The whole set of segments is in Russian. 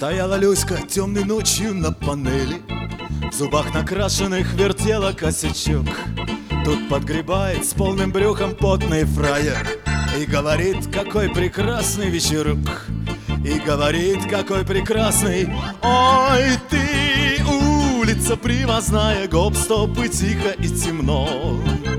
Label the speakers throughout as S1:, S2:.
S1: Стояла Люська темной ночью на панели, в зубах накрашенных вертела косячок. Тут подгребает с полным брюхом потный фраер и говорит, какой прекрасный вечерок. И говорит, какой прекрасный. Ой, ты, улица привозная, гоп-стоп, и тихо, и темно.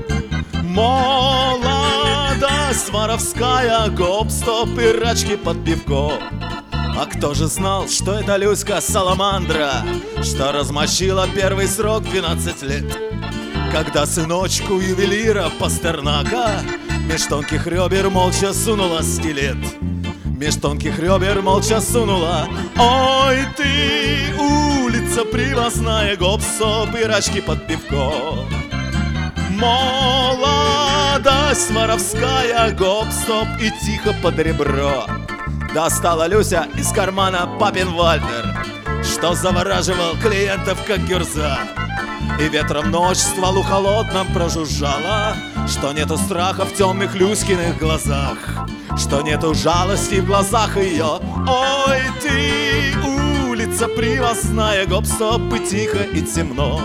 S1: Молодость воровская, гоп-стоп, и рачки под пивко. А кто же знал, что это Люська Саламандра, что размочила первый срок 12 лет, когда сыночку ювелира Пастернака меж тонких ребер молча сунула стилет. Меж тонких ребер молча сунула. Ой, ты, улица привозная, гоп-стоп, и рачки под пивко. Молодость воровская, гоп-стоп, и тихо под ребро. Достала Люся из кармана папин Вальтер, что завораживал клиентов, как гюрза. И ветром ночь стволу холодном прожужжала, что нету страха в темных Люськиных глазах, что нету жалости в глазах ее. Ой, ты, улица привозная, гоп-стоп, и тихо, и темно.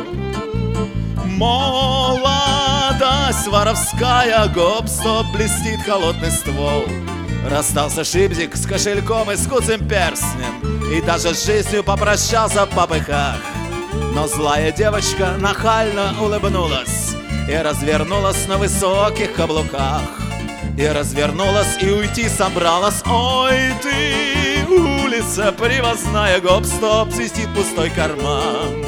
S1: Молодость воровская, гоп-стоп, блестит холодный ствол. Расстался Шипзик с кошельком и с куцым перстнем, и даже с жизнью попрощался в попыхах. Но злая девочка нахально улыбнулась и развернулась на высоких каблуках. И развернулась, и уйти собралась. Ой, ты, улица привозная, гоп-стоп, свистит пустой карман.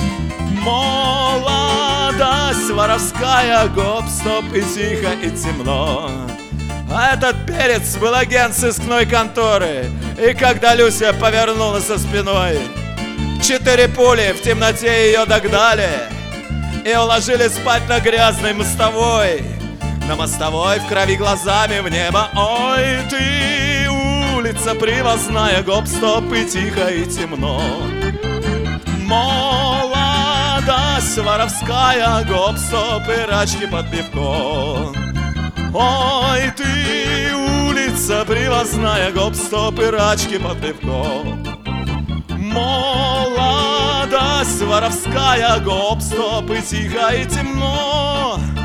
S1: Молодость воровская, гоп-стоп, и тихо, и темно. А этот перец был агент сыскной конторы. И когда Люся повернулась со спиной, 4 пули в темноте ее догнали и уложили спать на грязной мостовой. На мостовой в крови глазами в небо. Ой, ты, улица привозная, гоп-стоп, и тихо, и темно. Молодость воровская, гоп-стоп, и рачки под пивко. Ой, ты, улица привозная, гоп-стоп, и рачки под пивко. Молодость воровская, гоп-стоп, и тихо, и темно.